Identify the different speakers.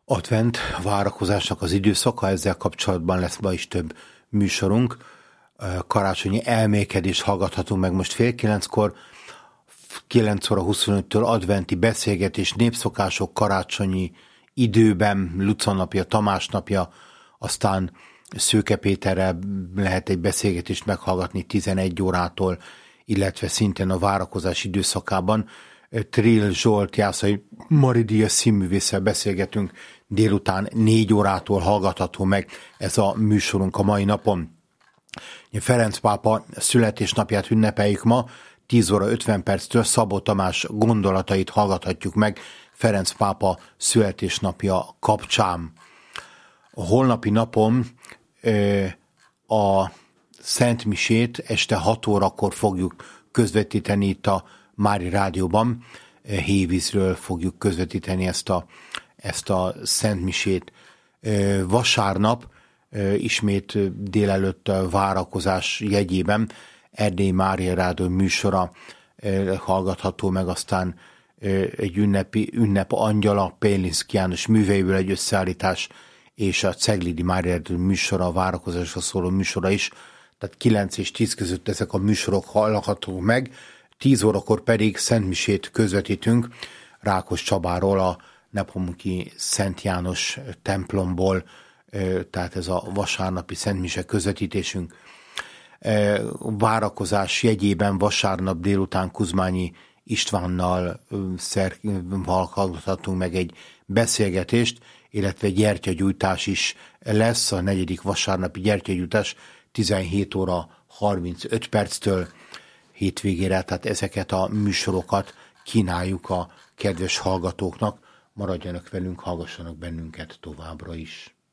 Speaker 1: Advent várakozásnak az időszaka, ezzel kapcsolatban lesz ma is több műsorunk. Karácsonyi elmékedést hallgathatunk meg most 8:30-kor, 9 óra 25-től adventi beszélgetés, népszokások karácsonyi időben, Luca napja, Tamás napja, aztán Szőke Péterrel lehet egy beszélgetést meghallgatni 11 órától, illetve szintén a várakozás időszakában Trill Zsolt, Jászai Maridia színművésszel beszélgetünk, délután 4 órától hallgatható meg ez a műsorunk a mai napon. Ferenc pápa születésnapját ünnepeljük ma, 10 óra 50 perctől Szabó Tamás gondolatait hallgathatjuk meg Ferenc pápa születésnapja kapcsán. A holnapi napon a Szent Misét este 6 órakor fogjuk közvetíteni itt a Mári Rádióban. Hévízről fogjuk közvetíteni ezt a Szent Misét. Vasárnap ismét délelőtt várakozás jegyében Erdélyi Mária Rádió műsora hallgatható meg, aztán egy ünnep angyala, Pélinszky János műveiből egy összeállítás, és a Ceglidi Mária Rádió műsora, a várakozásra szóló műsora is. Tehát 9 és 10 között ezek a műsorok hallható meg. 10 órakor pedig Szent Misét közvetítünk Rákos Csabáról, a Nepomuki Szent János templomból, tehát ez a vasárnapi Szent Mise közvetítésünk. Várakozás jegyében vasárnap délután Kuzmányi Istvánnal hallgathatunk meg egy beszélgetést, illetve gyertyagyújtás is lesz, a 4. vasárnapi gyertyagyújtás 17 óra 35 perctől hétvégére, tehát ezeket a műsorokat kínáljuk a kedves hallgatóknak. Maradjanak velünk, hallgassanak bennünket továbbra is.